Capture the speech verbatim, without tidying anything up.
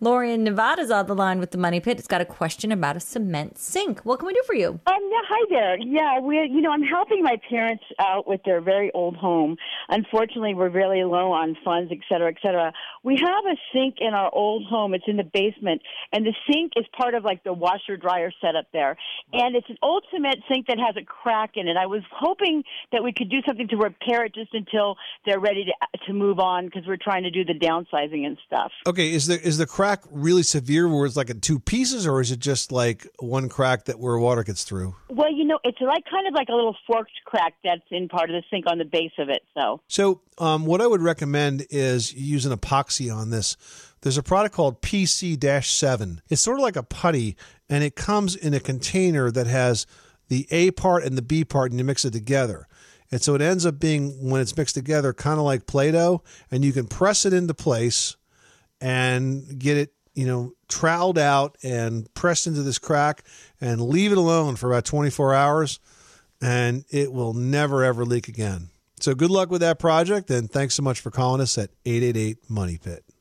Lori in Nevada's on the line with the Money Pit. It's got a question about a cement sink. What can we do for you? Um, yeah, hi there. Yeah, we, you know, I'm helping my parents out with their very old home. Unfortunately, we're really low on funds, et cetera, et cetera. We have a sink in our old home. It's in the basement, and the sink is part of like the washer dryer setup there. And it's an old cement sink that has a crack in it. I was hoping that we could do something to repair it just until they're ready to to move on, because we're trying to do the downsizing and stuff. Okay, is the is the crack really severe where it's like in two pieces, or is it just like one crack that where water gets through? Well, you know, it's like kind of like a little forked crack that's in part of the sink on the base of it. So, so um, what I would recommend is use an epoxy on this. There's a product called P C seven. It's sort of like a putty, and it comes in a container that has the A part and the B part, and you mix it together. And so it ends up being, when it's mixed together, kind of like Play-Doh, and you can press it into place and get it, you know, troweled out and pressed into this crack and leave it alone for about twenty-four hours, and it will never, ever leak again. So good luck with that project, and thanks so much for calling us at eight eight eight, MONEY PIT.